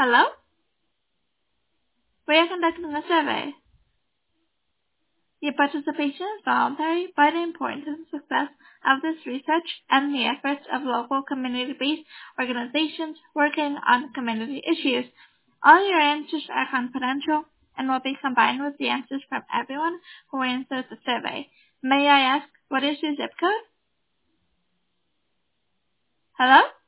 Hello? We are conducting a survey. Your participation is voluntary, but the importance and success of this research and the efforts of local community-based organizations working on community issues. All your answers are confidential and will be combined with the answers from everyone who answers the survey. May I ask, what is your zip code? Hello?